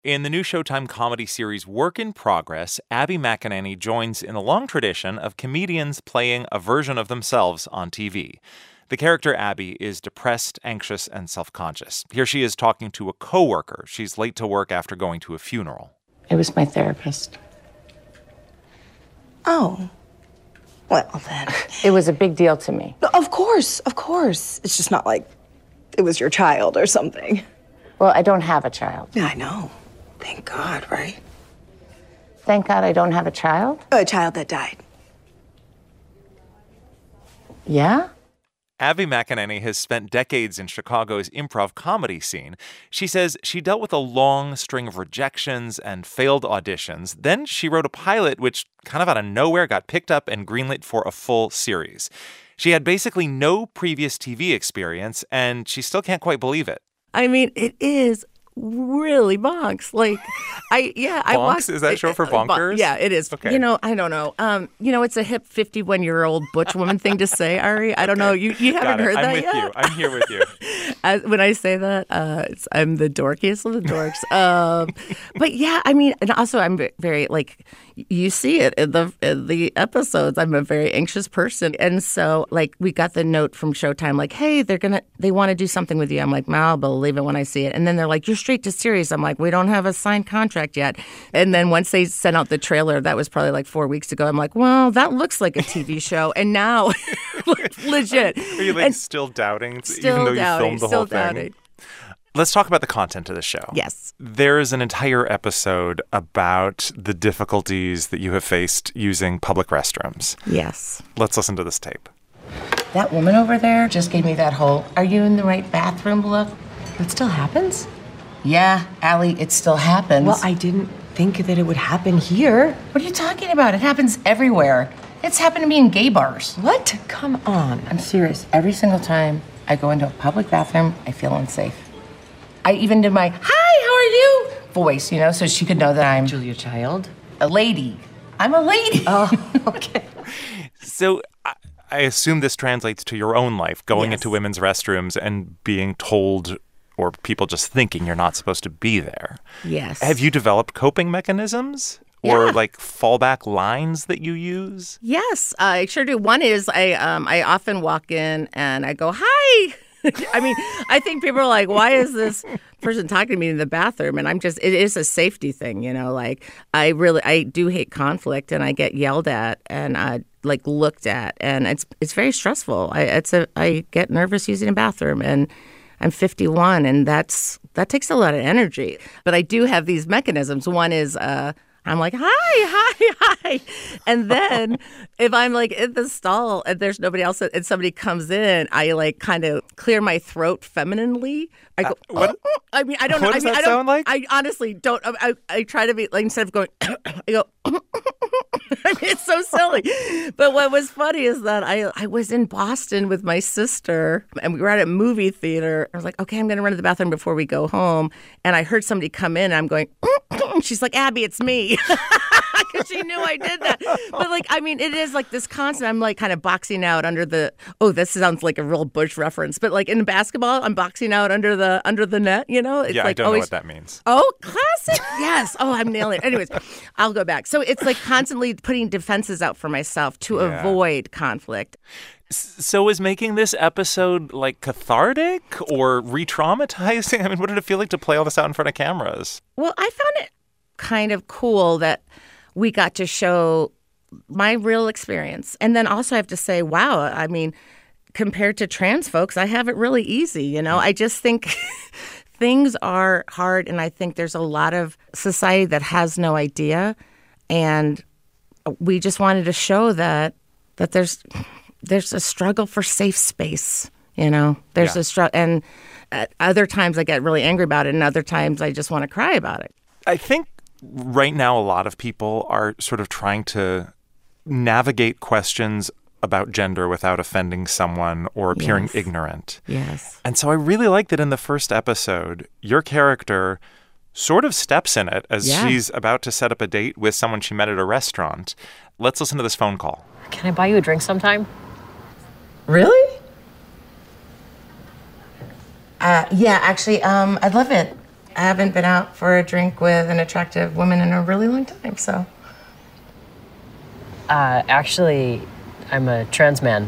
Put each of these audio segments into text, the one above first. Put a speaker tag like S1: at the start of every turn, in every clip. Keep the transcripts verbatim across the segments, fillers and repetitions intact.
S1: In the new Showtime comedy series Work in Progress, Abby McEnany joins in a long tradition of comedians playing a version of themselves on T V. The character Abby is depressed, anxious, and self-conscious. Here she is talking to a coworker. She's late to work after going to a funeral.
S2: It was my therapist.
S3: Oh. Well, then.
S2: It was a big deal to me.
S3: Of course, of course. It's just not like it was your child or something.
S2: Well, I don't have a child.
S3: Yeah, I know. Thank God, right?
S2: Thank God I don't have a child?
S3: A child that died.
S2: Yeah?
S1: Abby McEnany has spent decades in Chicago's improv comedy scene. She says she dealt with a long string of rejections and failed auditions. Then she wrote a pilot which, kind of out of nowhere, got picked up and greenlit for a full series. She had basically no previous T V experience, and she still can't quite believe it.
S4: I mean, it is really bonks. Like, I, yeah, I watched.
S1: Is that short for bonkers?
S4: Yeah, it is.
S1: Okay.
S4: You know, I don't know. Um, you know, it's a hip fifty-one-year-old butch woman thing to say, Ari. I don't know. You you haven't
S1: Got it.
S4: heard
S1: I'm
S4: that
S1: with
S4: yet?
S1: you. I'm here with you.
S4: As, when I say that, uh, it's, I'm the dorkiest of the dorks. Um, but yeah, I mean, and also I'm very, like, you see it in the in the episodes. I'm a very anxious person, and so like we got the note from Showtime, like, hey, they're gonna they want to do something with you. I'm like, I'll believe it when I see it. And then they're like, you're straight to series. I'm like, we don't have a signed contract yet. And then once they sent out the trailer, that was probably like four weeks ago. I'm like, well, that looks like a T V show, and now, legit.
S1: Are you like
S4: and
S1: still doubting,
S4: still
S1: even though
S4: doubting,
S1: you filmed the
S4: still
S1: whole thing?
S4: Doubting.
S1: Let's talk about the content of the show.
S4: Yes.
S1: There is an entire episode about the difficulties that you have faced using public restrooms.
S4: Yes.
S1: Let's listen to this tape.
S2: That woman over there just gave me that whole, are you in the right bathroom look?
S3: It still happens?
S2: Yeah, Allie, it still happens.
S3: Well, I didn't think that it would happen here.
S2: What are you talking about? It happens everywhere. It's happened to me in gay bars.
S3: What? Come on.
S2: I'm serious. Every single time I go into a public bathroom, I feel unsafe. I even did my, hi, how are you? Voice, you know, so she could know that I'm
S3: Julia Child?
S2: a lady. I'm a lady.
S3: Oh, okay.
S1: So I, I assume this translates to your own life, going
S4: Yes.
S1: into women's restrooms and being told or people just thinking you're not supposed to be there.
S4: Yes.
S1: Have you developed coping mechanisms or
S4: Yeah.
S1: like fallback lines that you use?
S4: Yes, I sure do. One is I um I often walk in and I go, hi. I mean, I think people are like, why is this person talking to me in the bathroom? And I'm just, it is a safety thing, you know, like I really, I do hate conflict and I get yelled at and uh, like looked at and it's it's very stressful. I, it's a, I get nervous using a bathroom and I'm fifty-one and that's, that takes a lot of energy. But I do have these mechanisms. One is, uh, I'm like, hi, hi, hi. And then if I'm like in the stall and there's nobody else and somebody comes in, I like kind of clear my throat femininely. I go,
S1: Uh, what-
S4: "Oh." I mean, I don't know.
S1: what
S4: I
S1: does
S4: mean,
S1: that
S4: I don't,
S1: sound like?
S4: I honestly don't. I, I, I try to be like, instead of going, I go, I mean, it's so silly. But what was funny is that I, I was in Boston with my sister and we were at a movie theater. I was like, okay, I'm going to run to the bathroom before we go home. And I heard somebody come in and I'm going, she's like, Abby, it's me. Because she knew I did that. But like, I mean, it is like this constant, I'm like kind of boxing out under the, oh, this sounds like a real Bush reference. But like in basketball, I'm boxing out under the under the net, you know? It's
S1: yeah,
S4: like
S1: I don't
S4: always,
S1: know what that means.
S4: Oh, classic. Yes. Oh, I'm nailing it. Anyways, I'll go back. So it's like constantly putting defenses out for myself to
S1: Yeah.
S4: avoid conflict.
S1: So is making this episode like cathartic or re-traumatizing? I mean, what did it feel like to play all this out in front of cameras?
S4: Well, I found it kind of cool that we got to show my real experience. And then also I have to say, wow, I mean, compared to trans folks, I have it really easy. You know, I just think things are hard. And I think there's a lot of society that has no idea. And we just wanted to show that that there's there's a struggle for safe space. You know, there's
S1: Yeah.
S4: a struggle. And at other times I get really angry about it. And other times I just want to cry about it.
S1: I think right now a lot of people are sort of trying to navigate questions about gender without offending someone or appearing
S4: Yes.
S1: ignorant.
S4: Yes.
S1: And so I really like that in the first episode, your character sort of steps in it as
S4: Yeah.
S1: she's about to set up a date with someone she met at a restaurant. Let's listen to this phone call.
S5: Can I buy you a drink sometime?
S2: Really? Uh, yeah, actually, um, I'd love it. I haven't been out for a drink with an attractive woman in a really long time, so.
S5: Uh, actually, I'm a trans man.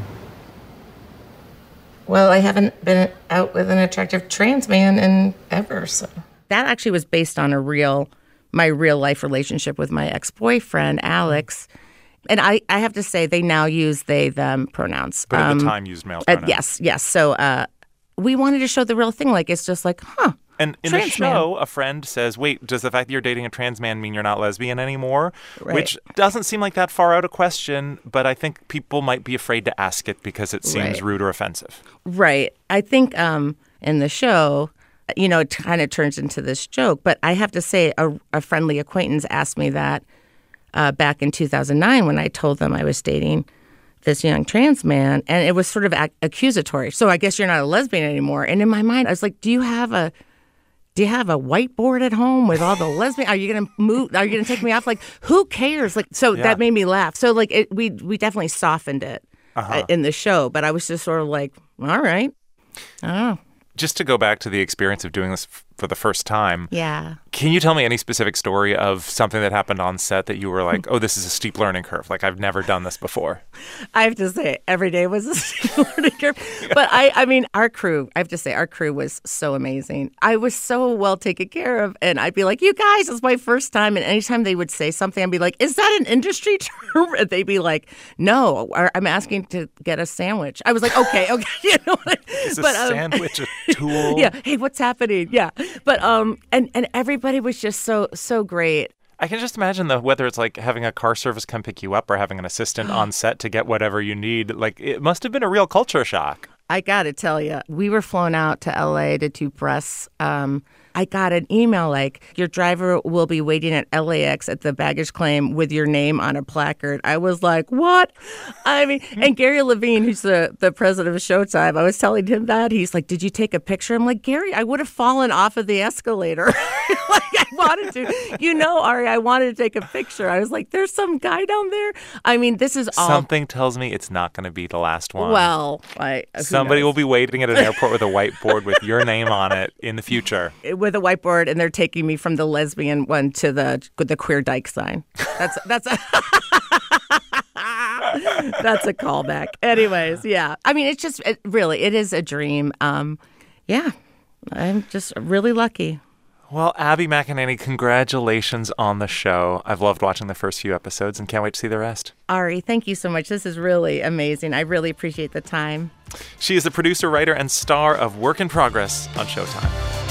S2: Well, I haven't been out with an attractive trans man in ever, so.
S4: That actually was based on a real, my real life relationship with my ex-boyfriend, Alex. And I, I have to say, they now use they, them pronouns.
S1: But at
S4: Um,
S1: the time used male
S4: uh,
S1: pronouns.
S4: yes, yes. So uh, we wanted to show the real thing. Like, it's just like, huh.
S1: And in
S4: trans
S1: the show, a friend says, wait, does the fact that you're dating a trans man mean you're not lesbian anymore?
S4: Right.
S1: Which doesn't seem like that far out a question, but I think people might be afraid to ask it because it seems
S4: Right.
S1: rude or offensive.
S4: Right. I think um, in the show, you know, it kind of turns into this joke. But I have to say, a, a friendly acquaintance asked me that uh, back in two thousand nine when I told them I was dating this young trans man. And it was sort of ac- accusatory. So I guess you're not a lesbian anymore. And in my mind, I was like, do you have a... Do you have a whiteboard at home with all the lesbian? Are you going to move? Are you going to take me off? Like, who cares? Like, so
S1: Yeah.
S4: that made me laugh. So, like, it, we we definitely softened it
S1: Uh-huh.
S4: uh, in the show. But I was just sort of like, all right, I don't know.
S1: Just to go back to the experience of doing this f- for the first time,
S4: Yeah.
S1: can you tell me any specific story of something that happened on set that you were like, oh, this is a steep learning curve? Like, I've never done this before.
S4: I have to say, every day was a learning curve. But I, I mean, our crew, I have to say, our crew was so amazing. I was so well taken care of. And I'd be like, you guys, it's my first time. And anytime they would say something, I'd be like, is that an industry term? And they'd be like, no, or I'm asking to get a sandwich. I was like, okay, okay. You know what I,
S1: Is a
S4: but, um,
S1: sandwich a tool?
S4: yeah. Hey, what's happening? Yeah. But, um, and, and everybody was just so, so great.
S1: I can just imagine, though, whether it's like having a car service come pick you up or having an assistant on set to get whatever you need. Like, it must have been a real culture shock.
S4: I got to tell you, we were flown out to L A to do press. Um, I got an email like, your driver will be waiting at L A X at the baggage claim with your name on a placard. I was like, what? I mean, and Gary Levine, who's the, the president of Showtime, I was telling him that. He's like, did you take a picture? I'm like, Gary, I would have fallen off of the escalator. Like, I wanted to. You know, Ari, I wanted to take a picture. I was like, there's some guy down there. I mean, this is all.
S1: Something tells me it's not going to be the last one.
S4: Well, I, who
S1: Somebody
S4: knows?
S1: will be waiting at an airport with a whiteboard with your name on it in the future.
S4: With a whiteboard, and they're taking me from the lesbian one to the the queer dyke sign. That's that's a that's a callback. Anyways, yeah. I mean, it's just it, really, it is a dream. Um, yeah, I'm just really lucky.
S1: Well, Abby McEnany, congratulations on the show. I've loved watching the first few episodes and can't wait to see the rest.
S4: Ari, thank you so much. This is really amazing. I really appreciate the time.
S1: She is the producer, writer, and star of Work in Progress on Showtime.